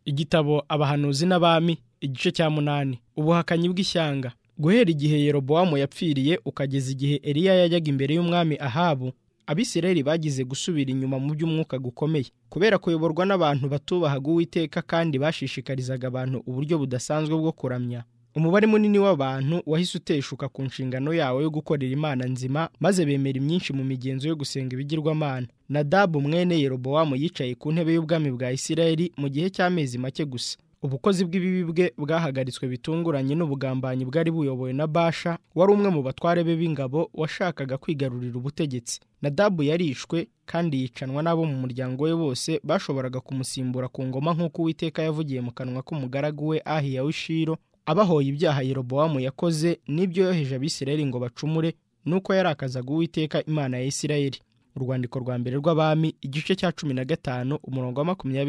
Igitabo Abahanuzi n'Abami igice cya 8. Ubuhakanyi bw'ishyanga. Guhera igihe Yerobowamu yapfiriye ukageza igihe Eliya yajyaga imbere y'umwami Ahabu, Abisirayeli bagize gusubira inyuma mu by'umwuka gukomeye, kubera kuyoborwa n'abantu batubahaga Uwiteka kandi bashishikarizaga abantu uburyo budasanzwe bwo kuramya. Umubare munini w'abantu wahise uteshuka ku nshingano yawo yo gukorera Imana nzima, maze bemera imyinshi mu migenzo yo gusenga ibigirwamana. Nadabu mwene Yerobowamu yicaye ku ntebe y'ubwami bwa Isirayeli mu gihe cy'amezi make gusa. Ubukozi bw'ibibi bwe bwahagaritswe bitunguranye n'ubugambanyi bwari buyobowe na Basha, wari umwe mu batware be b'ingabo washakaga kwigarurira ubutegetsi. Nadabu yarishwe kandi yicanwa n'abo mu muryango we bose bashoboraga kumusimbura ku ngoma nk'uko Uwiteka yavugiye mu kanwa k'umugaragu we Ahiya w'Ishilo, abahoye ibyaha Yerobowamu yakoze n'ibyo yoheje Abisirayeli ngo bacumure, nuko yarakazaga Uwiteka Imana ya Isirayeli. Urwandiko rwa mbere rw'Abami igice cya 15 umurongo wa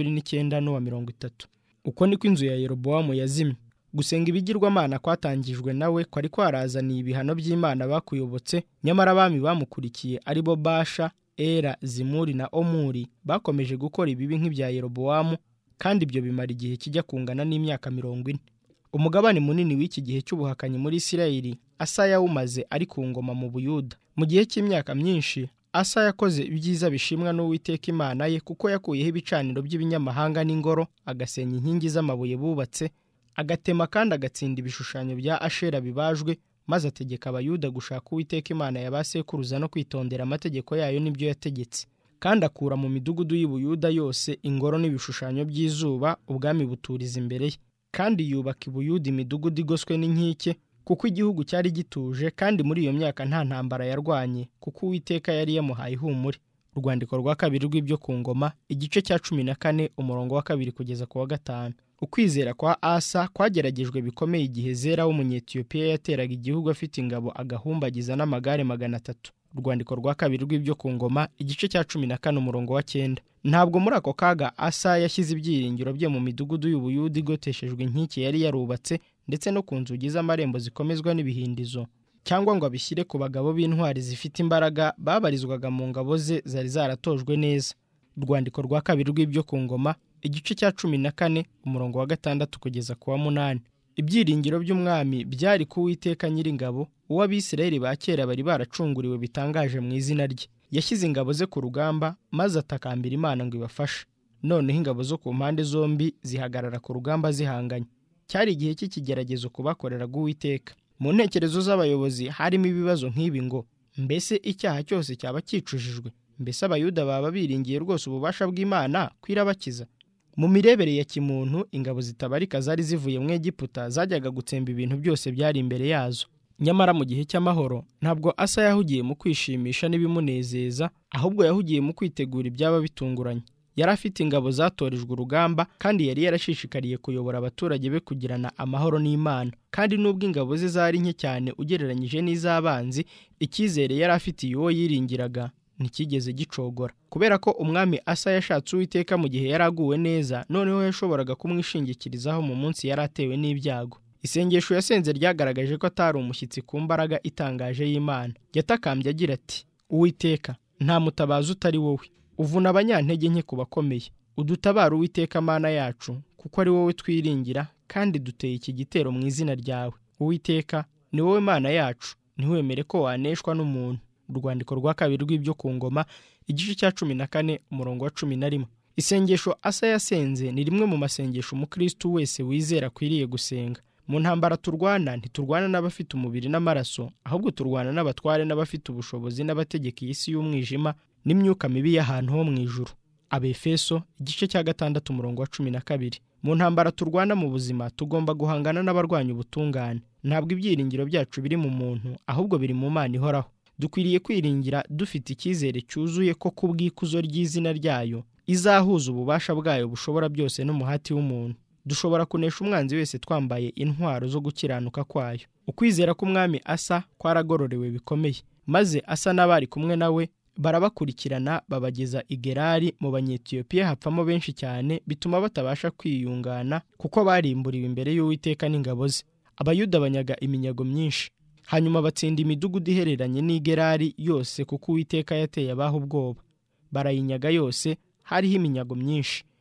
29 n'uwa 30. Uko niko inzu ya Yerobowamu yazimye. Gusenga ibigirwamana kwatangijwe nawe kwari kwarazaniye ibihano by'Imana bakuyobotse, nyamara abami bamukurikiye ari bo Basha, Era, Zimuri na Omuri bakomeje gukora ibibi nk'ibya Yerobowamu, kandi ibyo bimara igihe kijya kungana n'imyaka 40. Umugabane munini w'iki gihe cy'ubuhakanyi muri Isirayeli Asa yawumaze ari ku ngoma mu Buyuda. Mu gihe cy'imyaka myinshi Asa yakoze ibyiza bishimwa n'Uwiteka Imana ye, kuko yakuyeho ibicaniro by'ibinyamahanga n'ingoro, agasenya inkingi z'amabuye bubatse, agatema kandi agatsinda ibishushanyo bya Ashera bibajwe, maze ategeka Abayuda gushaka Uwiteka Imana ya ba sekuruza no kwitondera amategeko yayo n'ibyo yategetse. Kandi akura mu midugudu y'Ubuyuda yose ingoro n'ibishushanyo by'izuba, ubwami buturiza imbere ye. Kandi yubaka i Buyuda imidugudu igoswe n'inkike, kuko igihugu cyari gituje, kandi muri iyo myaka nta ntambara yarwanye, kuko Uwiteka yari yamuhaye ihumure. Urwandiko rwa kabiri rw'ibyo ku ngoma igice cya 14 umurongo wa 2 kugeza ku wa 5. Ukwizera kwa Asa kwageragejwe bikomeye igihe Zera w'Umunyetiyopiya yateraga igihugu afite ingabo agahumbagiza n'amagare 300. Urwandiko rwa kabiri rw'ibyo ku ngoma igice cya 14 umurongo wa 9. Ntabwo muri ako kaga Asa yashyize ibyiringiro bye mu midugudu y'Ubuyuda igoteshejwe inkike yari yarubatse, ndetse no ku nzugi z'amarembo zikomezwa n'ibihindizo, cyangwa ngo abishyire ku bagabo b'intwari zifite imbaraga babarizwaga mu ngabo ze zari zaratojwe neza. Urwandiko rwa kabiri rw'ibyo ku ngoma igice cya 14 umurongo wa 6 kugeza ku wa 8. Ibyiringiro by'umwami byari ku Uwiteka Nyiringabo, uwo Abisirayeli ba kera bari baracunguriwe bitangaje mu izina rye. Yashyize ingabo ze ku rugamba, maze atakambira Imana ngo ibafashe. Noneho ingabo zo ku mpande zombi zihagarara ku rugamba zihanganye. Cyari igihe cy'ikigeragezo kubakoreraga Uwiteka. Mu ntekerezo z'abayobozi harimo ibibazo nk'ibi ngo: mbese icyaha cyose cyaba cyicujijwe? Mbese Abayuda baba biringiye rwose ububasha bw'Imana kwirabakiza? Mu mirebere ya kimuntu, ingabo zitabarika zari zivuye mu Egiputa zajyaga gutsemba ibintu byose byari imbere yazo. Nyamara mu gihe cy'amahoro ntabwo Asa yahugiye mu kwishimisha n'ibimunezeza, ahubwo yahugiye mu kwitegura ibyaba bitunguranye. Yari afite ingabo zatorejwe urugamba, kandi yari yarashishikariye kuyobora abaturage be kugirana amahoro n'Imana. Kandi nubwo ingabo ze zari nke cyane ugereranyije n'iz'abanzi, icyizere yari afitiye uwo yiringiraga ntikigeze gicogora. Kubera ko umwami Asa yashatse Uwiteka mu gihe yari aguwe neza, noneho yashoboraga kumwishingikirizaho mu munsi yari atewe n'ibyago. Isengesho yasenze ryagaragaje ko atari umushyitsi ku mbaraga itangaje y'Imana. Yatakambye agira ati: Uwiteka, nta mutabazi utari wowe, uvuna abanyantege nke ku bakomeye. Udutabara Uwiteka Mana yacu, kuko ari wowe twiringira, kandi duteye iki gitero mu izina ryawe. Uwiteka, ni wowe Mana yacu, ntiwemere ko waneshwa n'umuntu. Urwandiko rwa kabiri rw'ibyo ku ngoma igice cya 14 umurongo wa 11. Isengesho Asa yasenze ni rimwe mu masengesho umukristo wese wizera akwiriye gusenga. Mu ntambara turwana, ntiturwana n'abafite umubiri n'amaraso, ahubwo turwana n'abatware n'abafite ubushobozi n'abategeka isi y'umwijima n'imyuka mibi y'ahantu ho mu ijuru. Abefeso igice cya 6 umurongo wa 12. Mu ntambara turwana mu buzima tugomba guhangana n'abarwanya ubutungane. Ntabwo ibyiringiro byacu biri mu muntu, ahubwo biri mu Mana ihoraho. Dukwiriye kwiringira dufite icyizere cyuzuye ko kubw'ikuzo ry'izina ryayo izahuza ububasha bwayo bushobora byose n'umuhati w'umuntu. Dushobora kunesha umwanzi wese twambaye intwaro zo gukiranuka kwayo. Ukwizera k'umwami Asa kwaragororewe bikomeye, maze Asa n'abari kumwe nawe barabakurikirana babageza i Gerari mu Banyetiyopiya, hapfamo benshi cyane, bituma batabasha kwiyungana, kuko barimburiwe imbere y'Uwiteka n'ingabo ze. Abayuda banyaga iminyago myinshi. Hanyuma batsinda imidugudu ihereranye n'i Gerari yose, kuko Uwiteka yateye abaho ubwoba. Barayinyaga yose, hariho iminyago myinshi.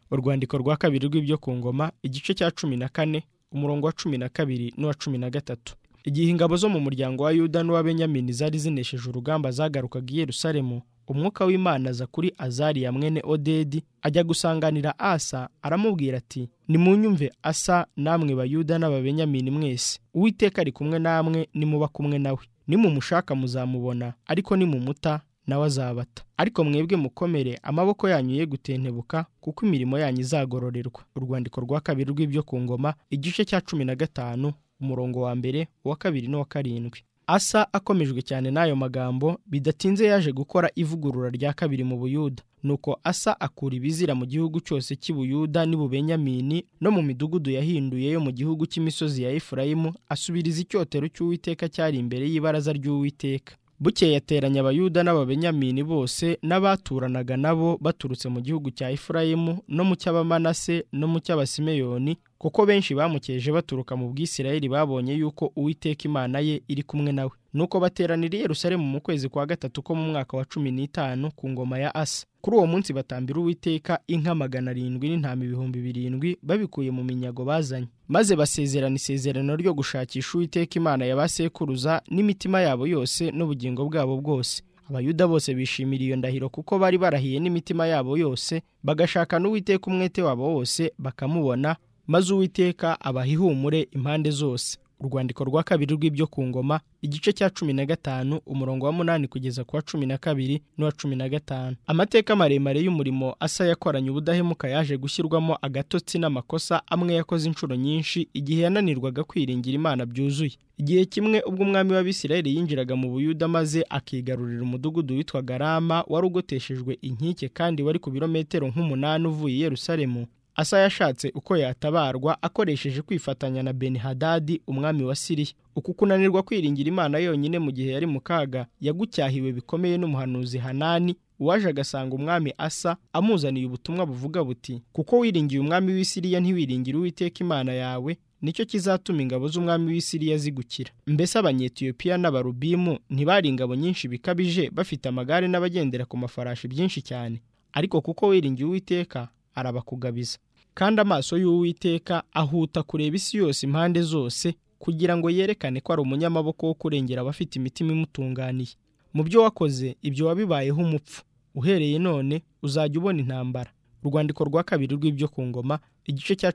Urwandiko rwa kabiri rw'ibyo ku ngoma igice cya 14 umurongo wa 12 n'uwa 13. Igihe ingabo zo mu muryango wa Yuda n'uwa Benyamini zari zinesheje urugamba zagarukaga i Yerusalemu, umwuka w'Imana aza kuri Azariya mwene Odedi, ajya gusanganira Asa, aramubwira ati: nimunyumve Asa, namwe Bayuda n'Ababenyamini mwese, Uwiteka ari kumwe namwe, nimuba kumwe nawe. Nimumushaka muzamubona, ariko nimumuta nawe azabata. Ariko mwebwe mukomere, amaboko yanyu ye gutentebuka, kuko imirimo yanyu izagororerwa. Urwandiko rwa kabiri rw'ibyo ku ngoma igice cya 15 umurongo wa mbere, uwa kabiri n'uwa karindwi. Asa akomejwe cyane n'ayo magambo, bidatinze yaje gukora ivugurura rya kabiri mu Buyuda. Nuko Asa akura ibizira mu gihugu cyose cy'i Buyuda n'i Benyamini no mu midugudu yahinduye yo mu gihugu cy'imisozi ya Efurayimu, asubiriza icyotero cy'Uwiteka cyari imbere y'ibaraza ry'Uwiteka. Bukeye yateranya Abayuda n'Ababenyamini bose n'abaturanaga nabo baturutse mu gihugu cya Efurayimu no mu cy'Abamanase no mu cy'Abasimeyoni, kuko benshi bamukeje baturuka mu Bwisirayeli babonye yuko Uwiteka Imana ye iri kumwe nawe. Nuko bateranira i Yerusalemu mu kwezi kwa gatatu ko mu mwaka wa 15 ku ngoma ya Asa. Kuri uwo munsi batambira Uwiteka inka 700 n'intama 7,000 babikuye mu minyago bazanye, maze basezerana isezerano ryo gushakisha Uwiteka Imana ya basekuruza n'imitima yabo yose n'ubugingo bwabo bwose. Abayuda bose bishimira iyo ndahiro, kuko bari barahiye n'imitima yabo yose, bagashaka n'Uwiteka umwete wabo wose bakamubona, maze Uwiteka abaha ihumure impande zose. Urwandiko rwa kabiri rw'ibyo ku ngoma igice cya 15 umurongo wa 8 kugeza ku wa 12 n'uwa 15. Amateka maremare y'umurimo Asa yakoranye ubudahemuka yaje gushyirwamo agatotsi n'amakosa amwe yakoze inshuro nyinshi igihe yananirwaga kwiringira Imana byuzuye. Igihe kimwe ubwo umwami w'Abisirayeli yinjiraga mu Buyuda maze akigarurira umudugudu witwaga Rama, wari ugoteshejwe inkike kandi wari ku birometero nk'umunani uvuye i Yerusalemu, Asa yashatse uko yatabarwa akoresheje kwifatanya na Beni-Hadadi umwami wa Siriya. Uku kunanirwa kwiringira Imana yonyine mu gihe yari mu kaga, yagucyahiwe bikomeye n'umuhanuzi Hanani, uwaje agasanga umwami Asa amuzaniye ubutumwa buvuga buti: kuko wiringiye umwami w'i Siriya ntiwiringire Uwiteka Imana yawe, nicyo kizatuma ingabo z'umwami w'i Siriya zigukira. Mbese Abanyetiyopiya n'Abarubimu ntibari ingabo nyinshi bikabije, bafite amagare n'abagendera ku mafarashi byinshi cyane? Ariko kuko wiringiye Uwiteka arabakugabiza. Kandi amaso y'Uwiteka ahuta kureba isi yose impande zose, kugira ngo yerekane ko ari umunyamaboko wo kurengera abafite imitima imutunganiye. Mu byo wakoze ibyo wabibayeho umupfu, uhereye none uzajya ubona intambara. Urwandiko rwa kabiri rw'ibyo ku ngoma igice cya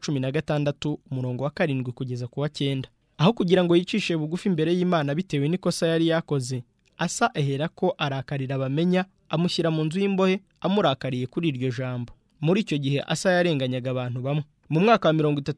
16 umurongo wa 7 kugeza ku wa 9. Aho kugira ngo yicishe bugufi imbere y'Imana bitewe n'ikosa yari yakoze, Asa ahera ko arakarira abamenya, amushyira mu nzu y'imbohe, amurakariye kuri iryo jambo. Muri icyo gihe Asa yarenganyaga abantu bamwe. Mu mwaka wa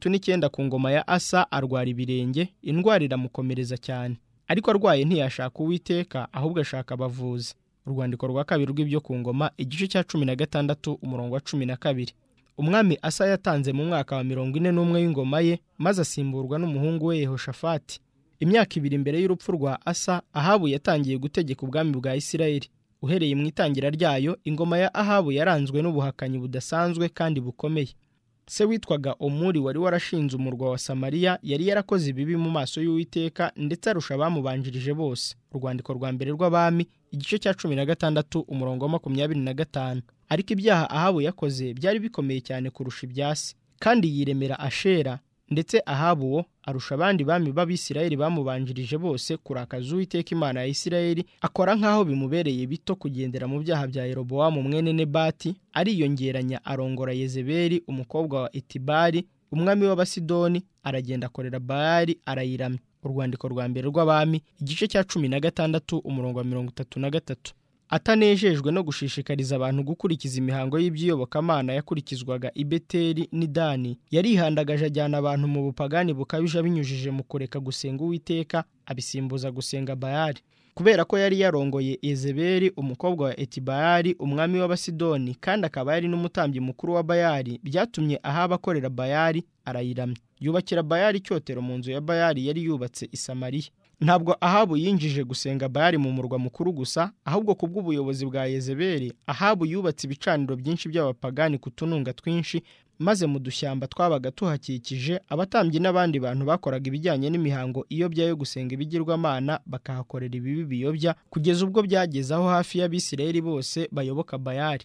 39 ku ngoma ya Asa arwara ibirenge, indwara iramukomereza cyane. Ariko arwaye ntiyashaka Uwiteka, ahubwo ashaka abavuzi. Urwandiko rwa kabiri rw'ibyo ku ngoma igice cya 16 umurongo wa 12. Umwami Asa yatanze mu mwaka wa 41 w'ingoma ye, maze asimburwa n'umuhungu we Yehoshafati. Imyaka 2 mbere y'urupfu rwa Asa, Ahabu yatangiye gutegeka ubwami bwa Isirayeli. Uhereye mu itangira ryayo, ingoma ya Ahabu yaranzwe n'ubuhakanyi budasanzwe kandi bukomeye. Se witwaga Omuri wari warashinze umurwa wa Samariya yari yarakoze ibibi mu maso y'Uwiteka, ndetse arusha abamubanjirije bose. Urwandiko rwa mbere rw'Abami igice cya 16 umurongo wa 25. Ariko ibyaha Ahabu yakoze byari bikomeye cyane kurusha ibya se, kandi yiremera Ashera, ndetse Ahabu wo arusha abandi bami b'Abisirayeli bamubanjirije bose kurakaza Uwiteka Imana ya Isirayeli, akora nk'aho bimubereye bito kugendera mu byaha bya Yerobowamu mwene Nebati, ariyongeranya arongora Yezebeli umukobwa wa Etibari umwami w'Abasidoni, aragenda akorera Bayali arayiramya. Urwandiko rwa mbere rw'Abami igice cya 16 umurongo wa 33. Atanejejwe no gushishikariza abantu gukurikiza imihango y'iby'iyobokamana yakurikizwaga i Beteli n'i Dani, yarihandagaje ajyana abantu mu bupagani bukabije abinyujije mu kureka gusenga Uwiteka, abisimbuza gusenga Bayali. Kubera ko yari yarongoye Yezebeli umukobwa wa Etibari umwami w'Abasidoni, kandi akaba yari n'umutambyi mukuru wa Bayali, byatumye Ahabu akorera Bayali arayiramya. Yubakira Bayali icyotero mu nzu ya Bayali yari yubatse i Samariya. Ntabwo Ahabu yinjije gusenga Bayali mu murwa mukuru gusa, ahubwo kubw'ubuyobozi bwa Yezebeli, Ahabu yubatse ibicaniro byinshi by'abapagani ku tununga twinshi, maze mu dushyamba twabaga tuhakikije, abatambyi n'abandi bantu bakoraga ibijyanye n'imihango iyobya yo gusenga ibigirwamana bakahakorera ibibi biyobya, kugeza ubwo byageze aho hafi y'Abisirayeli bose bayoboka Bayali.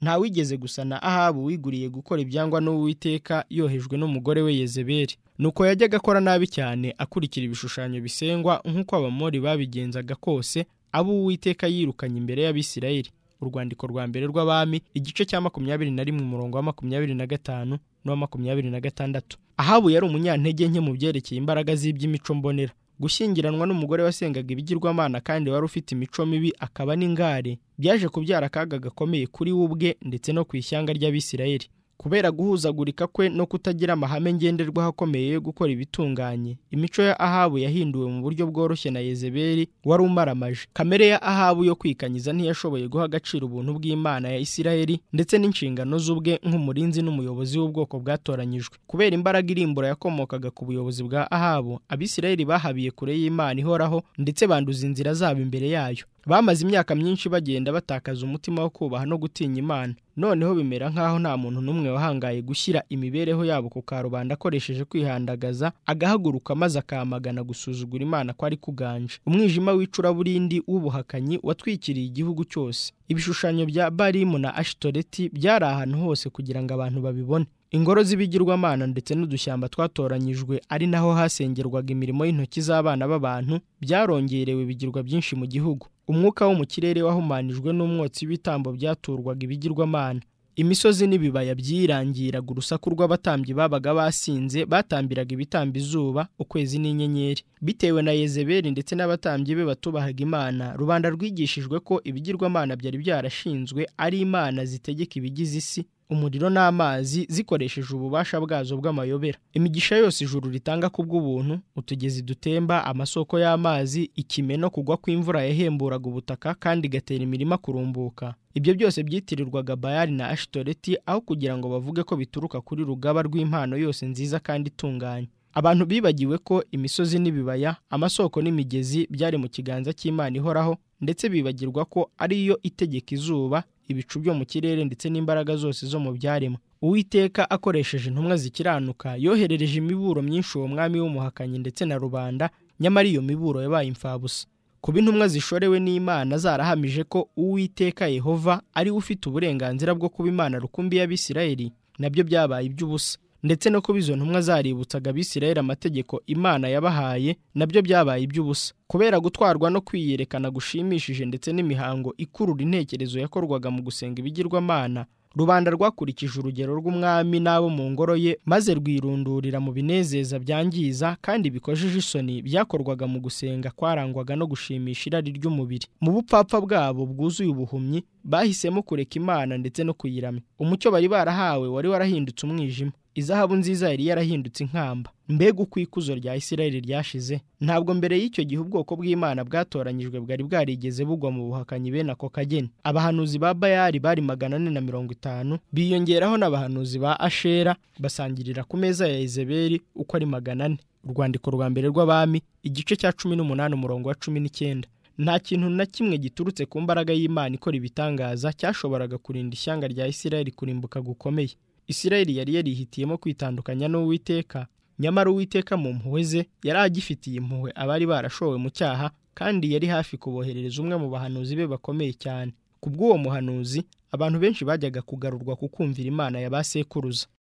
nta wigeze gusa na Ahabu wiguriye gukora ibyangwa n'Uwiteka yohejwe n'umugore we Yezebeli. Nuko yajyaga akora nabi cyane akurikira ibishushanyo bisengwa nk'uko Abamori babigenzaga kose, abo Uwiteka yirukanye imbere y'Abisirayeli. Urwandiko rwa mbere rw'Abami igice cya 21 umurongo wa 25 n'uwa 26. Ahabu yari umunyantege nke mu byerekeye imbaraga z'iby'imico mbonera. Gushyingiranwa n'umugore wasengaga ibigirwamana kandi wari ufite imico mibi akaba n'ingare, byaje kubyara akaga gakomeye kuri we ubwe ndetse no ku ishyanga ry'Abisirayeli. Kubera guhuzagurika kwe no kutagira amahame ngenderwaho akomeye yo gukora ibitunganye, imico ya Ahabu yahinduwe mu buryo bworoshye na Yezebeli wari umaramaje. Kamere ya Ahabu yo kwikanyiza ntiyashoboye guha agaciro ubuntu bw'Imana ya Isirayeli ndetse n'inshingano z'ubwe nk'umurinzi n'umuyobozi w'ubwoko bwatoranyijwe. Kubera imbaraga irimbura yakomokaga ku buyobozi bwa Ahabu, Abisirayeli bahabiye kure y'Imana ihoraho ndetse banduza inzira zabo imbere yayo. Bamaze imyaka myinshi bagenda batakaza umutima wo kubaha no gutinya Imana. Noneho bimera nk'aho nta muntu n'umwe wahangaye gushyira imibereho yabo ku karubanda akoresheje kwihandagaza, agahaguruka maze akamagana gusuzugura Imana ko ari kuganje. Umwijima w'icuraburindi w'ubuhakanyi watwikiriye igihugu cyose. Ibishushanyo bya Balimu na Ashitoreti byari ahantu hose kugira ngo abantu babibone. Ingoro z'ibigirwamana ndetse n'udushyamba twatoranyijwe ari naho hasengerwaga imirimo y'intoki z'abana b'abantu byarongerewe bigirwa byinshi mu gihugu. Umwuka wo mu kirere wahumanijwe n'umwotsi w'ibitambo byaturwaga ibigirwamana. Imisozi n'ibibaya byirangiraga urusaku rw'abatambyi babaga basinze batambiraga ibitambo izuba, ukwezi n'inyenyeri. Bitewe na Yezebeli ndetse n'abatambyi be batubahaga Imana, rubanda rwigishijwe ko ibigirwamana byari byarashinzwe ari imana zitegeka ibigize isi, umuriro n'amazi zikoresheje ububasha bwazo bw'amayobera. Imigisha yose ijuru ritanga kubw'ubuntu, utugezi dutemba, amasoko y'amazi, ikime no kugwa kw'imvura yahemburaga ubutaka kandi igatera imirima kurumbuka, ibyo byose byitirirwaga Bayali na Ashitoreti aho kugira ngo bavuge ko bituruka kuri rugaba rw'impano yose nziza kandi itunganye. Abantu bibagiwe ko imisozi n'ibibaya, amasoko n'imigezi byari mu kiganza cy'Imana ihoraho, ndetse bibagirwa ko ari yo itegeka izuba, ibicu byo mu kirere ndetse n'imbaraga zose zo mu byaremwe. Uwiteka akoresheje intumwa zikiranuka yoherereje imiburo myinshi uwo mwami w'umuhakanyi ndetse na rubanda, nyamara iyo miburo yabaye imfabusa. Kuba intumwa zishorewe n'Imana zarahamije ko Uwiteka Yehova ari we ufite uburenganzira bwo kuba Imana rukumbi y'Abisirayeli, nabyo byabaye iby'ubusa. Ndetse no kuba izo ntumwa zaributsaga Abisirayeli amategeko Imana yabahaye, nabyo byabaye iby'ubusa. Kubera gutwarwa no kwiyerekana gushimishije ndetse n'imihango ikurura intekerezo yakorwaga mu gusenga ibigirwamana, rubanda rwakurikije urugero rw'umwami n'abo mu ngoro ye, maze rwirundurira mu binezeza byangiza kandi bikojeje isoni byakorwaga mu gusenga kwarangwaga no gushimisha irari ry'umubiri. Mu bupfapfa bwabo bwuzuye ubuhumyi, bahisemo kureka Imana ndetse no kuyiramya. Umucyo bari barahawe wari warahindutse umwijima. Izahabu nziza yari yarahindutse inkamba. Mbega uko ikuzo rya Isirayeli ryashize! Ntabwo mbere y'icyo gihe ubwoko bw'Imana bwatoranyijwe bwari bwarigeze bugwa mu buhakanyi bene ako kageni. Abahanuzi ba Bayali bari 450, biyongeraho n'abahanuzi ba Ashera basangirira ku meza ya Yezebeli uko ari 400. Urwandiko rwa mbere rw'Abami igice cya 18 umurongo wa 19. Nta kintu na kimwe giturutse ku mbaraga y'Imana ikora ibitangaza cyashoboraga kurinda ishyanga rya Isirayeli kurimbuka gukomeye. Isirayeli yari yarihitiyemo kwitandukanya n'Uwiteka, nyamara Uwiteka mu mpuhwe ze yari agifitiye impuhwe abari barashowe mu cyaha, kandi yari hafi kuboherereza umwe mu bahanuzi be bakomeye cyane. Kubw'uwo muhanuzi, abantu benshi bajyaga kugarurwa ku kumvira Imana ya ba sekuruza.